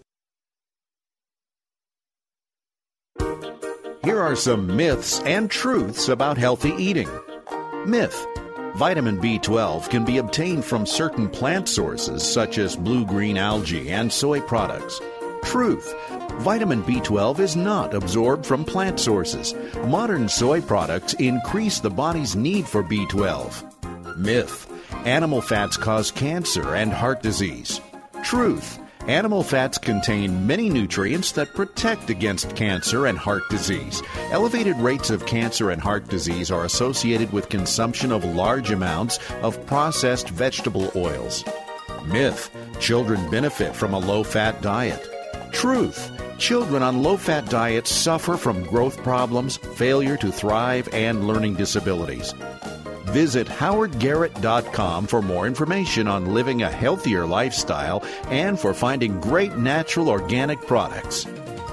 Here are some myths and truths about healthy eating. Myth: vitamin B twelve can be obtained from certain plant sources such as blue-green algae and soy products. Truth: vitamin B twelve is not absorbed from plant sources. Modern soy products increase the body's need for B twelve. Myth: animal fats cause cancer and heart disease. Truth: animal fats contain many nutrients that protect against cancer and heart disease. Elevated rates of cancer and heart disease are associated with consumption of large amounts of processed vegetable oils. Myth: children benefit from a low-fat diet. Truth: children on low-fat diets suffer from growth problems, failure to thrive, and learning disabilities. Visit howard garrett dot com for more information on living a healthier lifestyle and for finding great natural organic products.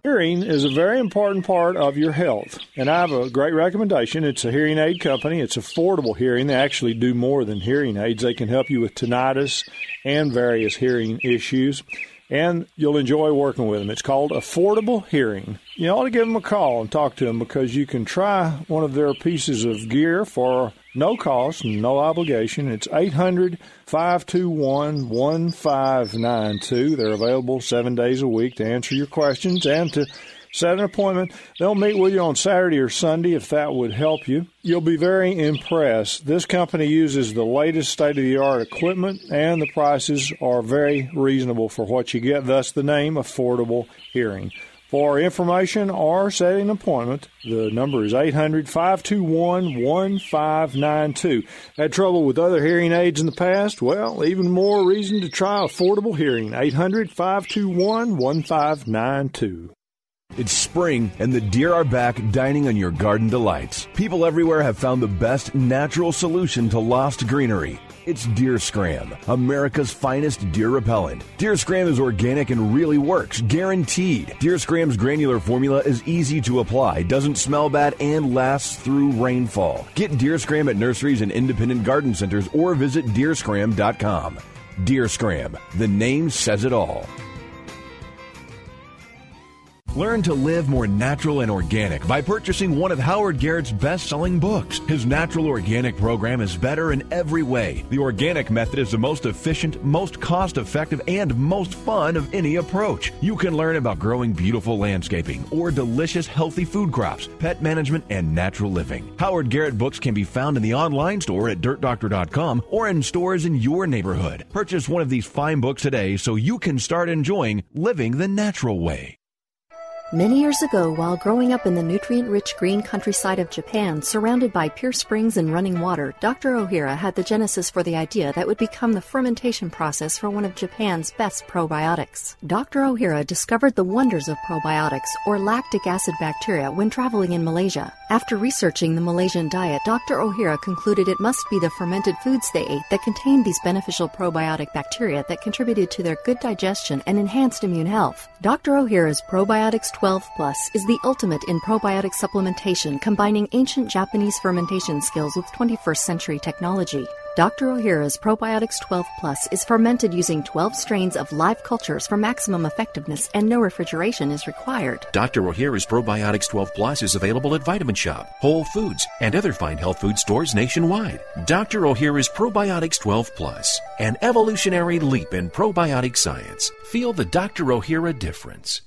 Hearing is a very important part of your health, and I have a great recommendation. It's a hearing aid company. It's affordable hearing. They actually do more than hearing aids. They can help you with tinnitus and various hearing issues, and you'll enjoy working with them. It's called Affordable Hearing. You ought to give them a call and talk to them because you can try one of their pieces of gear for no cost and no obligation. It's eight hundred, five two one, one five nine two. They're available seven days a week to answer your questions and to set an appointment. They'll meet with you on Saturday or Sunday if that would help you. You'll be very impressed. This company uses the latest state-of-the-art equipment, and the prices are very reasonable for what you get, thus the name Affordable Hearing. For information or setting an appointment, the number is eight hundred, five two one, one five nine two. Had trouble with other hearing aids in the past? Well, even more reason to try Affordable Hearing. eight hundred, five two one, one five nine two. It's spring, and the deer are back dining on your garden delights. People everywhere have found the best natural solution to lost greenery. It's Deer Scram, America's finest deer repellent. Deer Scram is organic and really works, guaranteed. Deer Scram's granular formula is easy to apply, doesn't smell bad, and lasts through rainfall. Get Deer Scram at nurseries and independent garden centers or visit deer scram dot com. Deer Scram, the name says it all. Learn to live more natural and organic by purchasing one of Howard Garrett's best-selling books. His natural organic program is better in every way. The organic method is the most efficient, most cost-effective, and most fun of any approach. You can learn about growing beautiful landscaping or delicious, healthy food crops, pet management, and natural living. Howard Garrett books can be found in the online store at dirt doctor dot com or in stores in your neighborhood. Purchase one of these fine books today so you can start enjoying living the natural way. Many years ago, while growing up in the nutrient-rich green countryside of Japan, surrounded by pure springs and running water, Doctor Ohira had the genesis for the idea that would become the fermentation process for one of Japan's best probiotics. Doctor Ohira discovered the wonders of probiotics, or lactic acid bacteria, when traveling in Malaysia. After researching the Malaysian diet, Doctor Ohira concluded it must be the fermented foods they ate that contained these beneficial probiotic bacteria that contributed to their good digestion and enhanced immune health. Doctor Ohira's Probiotics twelve plus is the ultimate in probiotic supplementation, combining ancient Japanese fermentation skills with twenty-first century technology. Doctor Ohira's Probiotics twelve plus is fermented using twelve strains of live cultures for maximum effectiveness, and no refrigeration is required. Doctor Ohira's Probiotics twelve plus is available at Vitamin Shop, Whole Foods, and other fine health food stores nationwide. Doctor Ohira's Probiotics twelve plus, an evolutionary leap in probiotic science. Feel the Doctor Ohira difference.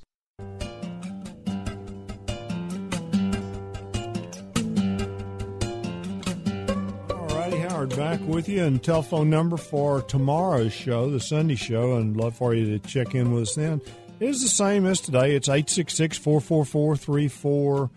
Back with you, and telephone number for tomorrow's show, the Sunday show, and love for you to check in with us then, is the same as today. It's eight six six, four four four, three four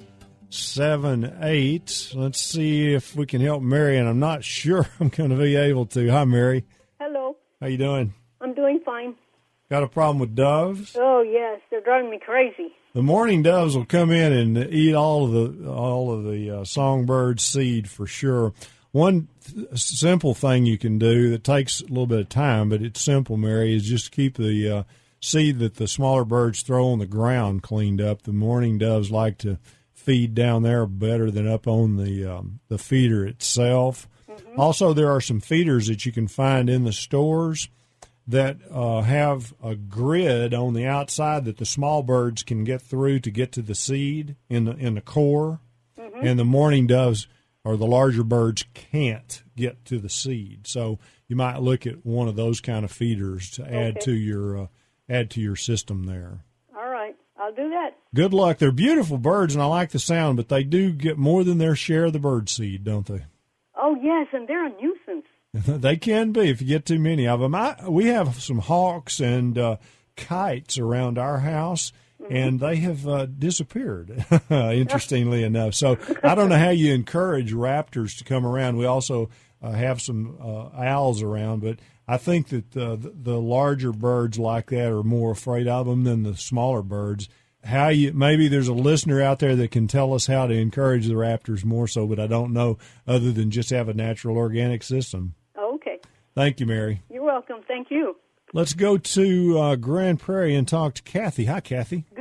seven eight. Let's see if we can help Mary, and I'm not sure I'm going to be able to. Hi, Mary. Hello. How you doing? I'm doing fine. Got a problem with doves? Oh, yes. They're driving me crazy. The mourning doves will come in and eat all of the all of the uh, songbird seed for sure. One th- simple thing you can do that takes a little bit of time, but it's simple, Mary, is just keep the uh, seed that the smaller birds throw on the ground cleaned up. The mourning doves like to feed down there better than up on the um, the feeder itself. Mm-hmm. Also, there are some feeders that you can find in the stores that uh, have a grid on the outside that the small birds can get through to get to the seed in the in the core, mm-hmm. and the mourning doves or the larger birds can't get to the seed. So you might look at one of those kind of feeders to add okay. to your uh, add to your system there. All right, I'll do that. Good luck. They're beautiful birds, and I like the sound, but they do get more than their share of the bird seed, don't they? Oh, yes, and they're a nuisance. They can be if you get too many of them. I, we have some hawks and uh, kites around our house, and they have uh, disappeared, interestingly enough. So I don't know how you encourage raptors to come around. We also uh, have some uh, owls around, but I think that uh, the, the larger birds like that are more afraid of them than the smaller birds. How you maybe there's a listener out there that can tell us how to encourage the raptors more so, but I don't know other than just have a natural organic system. Okay. Thank you, Mary. You're welcome. Thank you. Let's go to uh, Grand Prairie and talk to Kathy. Hi, Kathy. Good morning.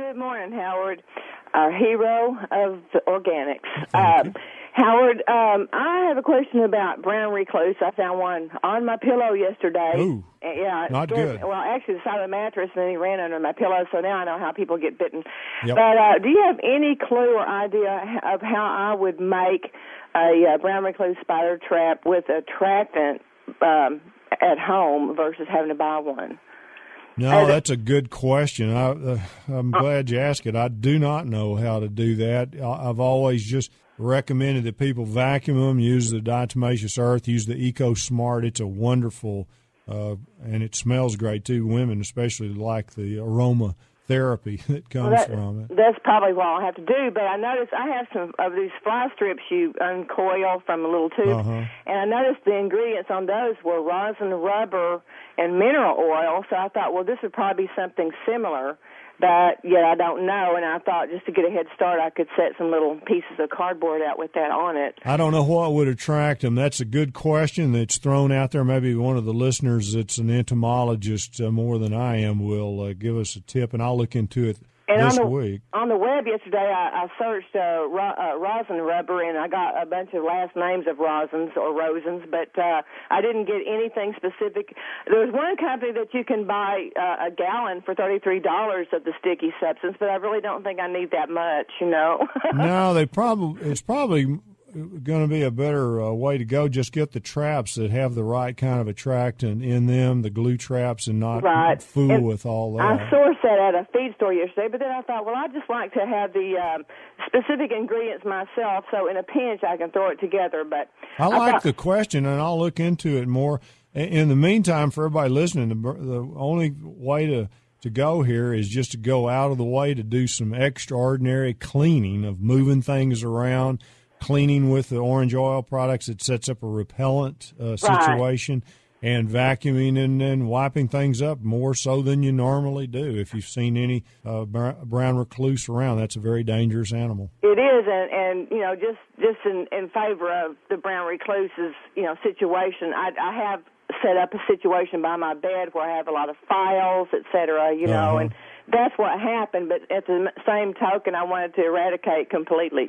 morning, Howard, our hero of the organics. Um, Howard, um, I have a question about brown recluse. I found one on my pillow yesterday. Ooh, yeah, not scared, good. Well, actually, the side of the mattress, and then he ran under my pillow, so now I know how people get bitten. Yep. But uh, do you have any clue or idea of how I would make a uh, brown recluse spider trap with attractant um, at home versus having to buy one? No, that's a good question. I, uh, I'm glad you asked it. I do not know how to do that. I, I've always just recommended that people vacuum them, use the diatomaceous earth, use the EcoSmart. It's a wonderful, uh, and it smells great too. Women especially like the aroma therapy that comes well, that, from it. That's probably what I'll have to do. But I noticed I have some of these fly strips you uncoil from a little tube, uh-huh. and I noticed the ingredients on those were rosin, rubber, and mineral oil. So I thought, well, this would probably be something similar. But, yeah, I don't know, and I thought just to get a head start, I could set some little pieces of cardboard out with that on it. I don't know what would attract them. That's a good question that's thrown out there. Maybe one of the listeners that's an entomologist uh, more than I am will uh, give us a tip, and I'll look into it and this on the, week. On the web yesterday, I, I searched uh, ro- uh, rosin rubber, and I got a bunch of last names of rosins or rosins, but uh, I didn't get anything specific. There's one company that you can buy uh, a gallon for thirty-three dollars of the sticky substance, but I really don't think I need that much, you know. No, they probably it's probably going to be a better uh, way to go. Just get the traps that have the right kind of attractant in them, the glue traps, and not right. fool and with all that. I sourced that at a feed store yesterday, but then I thought, well, I'd just like to have the um, specific ingredients myself, so in a pinch I can throw it together. But I like I thought, the question, and I'll look into it more. In the meantime, for everybody listening, the, the only way to to go here is just to go out of the way to do some extraordinary cleaning of moving things around, cleaning with the orange oil products. It sets up a repellent uh, situation, right. and vacuuming and, and wiping things up more so than you normally do. If you've seen any uh, brown recluse around, that's a very dangerous animal. It is, and, and you know, just just in, in favor of the brown recluse's, you know, situation, I, I have set up a situation by my bed where I have a lot of files, et cetera, you know, uh-huh. and that's what happened, but at the same token, I wanted to eradicate completely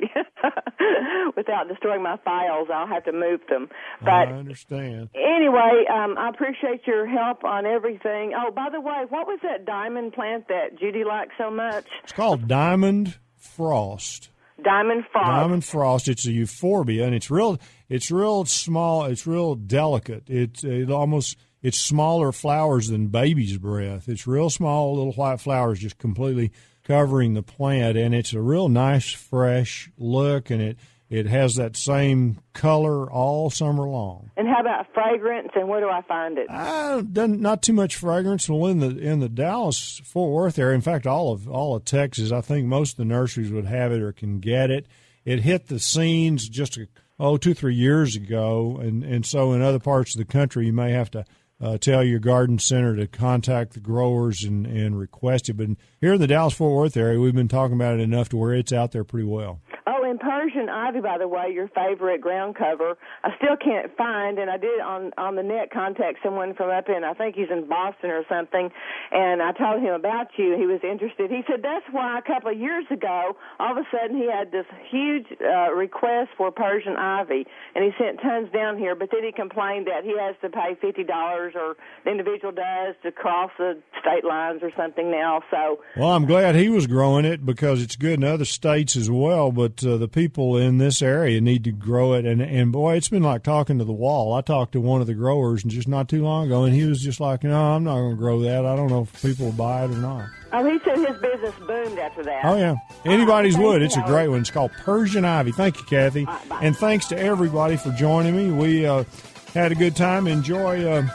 without destroying my files. I'll have to move them. But I understand. Anyway, um, I appreciate your help on everything. Oh, by the way, what was that diamond plant that Judy liked so much? It's called Diamond Frost. Diamond Frost. Diamond Frost. It's a euphorbia, and it's real. It's real small. It's real delicate. It's it almost. It's smaller flowers than baby's breath. It's real small little white flowers just completely covering the plant, and it's a real nice, fresh look, and it, it has that same color all summer long. And how about fragrance, and where do I find it? Uh, not too much fragrance. Well, in the in the Dallas-Fort Worth area, in fact, all of all of Texas, I think most of the nurseries would have it or can get it. It hit the scenes just, a, oh, two, three years ago, and, and so in other parts of the country you may have to Uh, tell your garden center to contact the growers and, and request it. But here in the Dallas-Fort Worth area, we've been talking about it enough to where it's out there pretty well. Oh, and Persian ivy, by the way, your favorite ground cover, I still can't find, and I did on, on the net contact someone from up in, I think he's in Boston or something, and I told him about you. He was interested. He said that's why a couple of years ago, all of a sudden he had this huge uh, request for Persian ivy, and he sent tons down here, but then he complained that he has to pay fifty dollars or the individual does to cross the state lines or something now. So, well, I'm glad he was growing it because it's good in other states as well, but uh, the people in this area need to grow it. And, and, boy, it's been like talking to the wall. I talked to one of the growers just not too long ago, and he was just like, no, I'm not going to grow that. I don't know if people will buy it or not. Oh, he said his business boomed after that. Oh, yeah. Anybody's wood. It's a great one. It's called Persian Ivy. Thank you, Kathy. Right, and thanks to everybody for joining me. We uh, had a good time. Enjoy uh,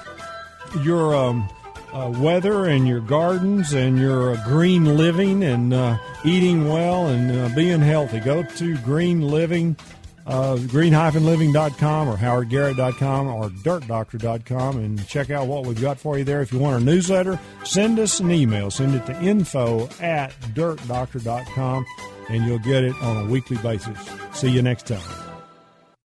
your um, uh, weather and your gardens and your uh, green living and uh, eating well and uh, being healthy. Go to Green Living, uh, green dash living dot com or howard garrett dot com or dirt doctor dot com and check out what we've got for you there. If you want our newsletter, send us an email. Send it to info at dirt doctor dot com, and you'll get it on a weekly basis. See you next time.